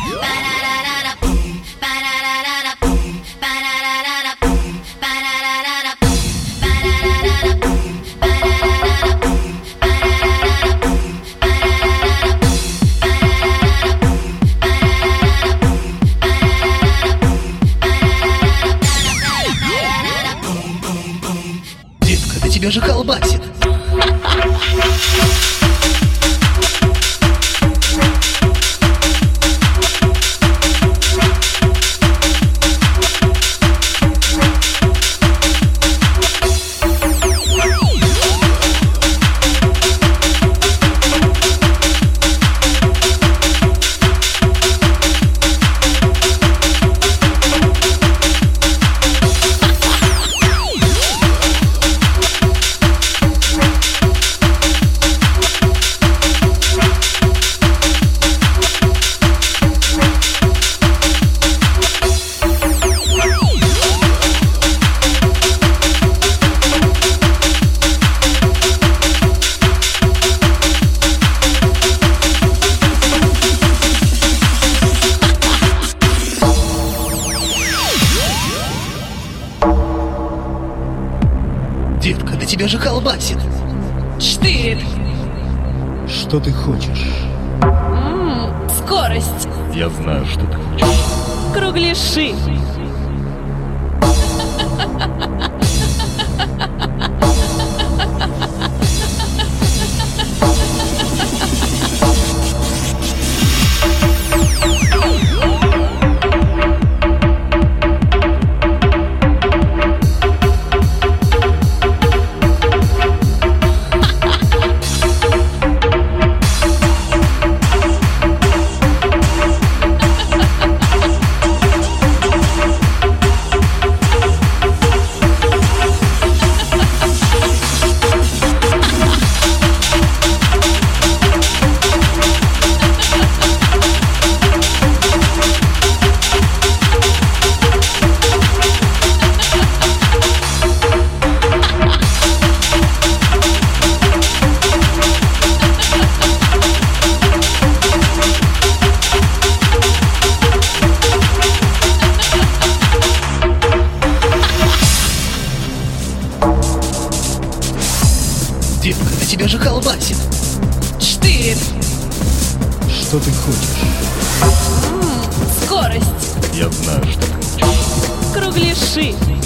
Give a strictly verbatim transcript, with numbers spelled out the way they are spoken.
Детка, да тебя же колбасит. Детка, да тебя же колбасит. Штырит. Что ты хочешь? М-м, скорость. Я знаю, что ты хочешь. Кругляши. Детка, да тебя же колбасит. Штырит. Что ты хочешь? М-м, скорость. Я знаю, что ты хочешь. Кругляши.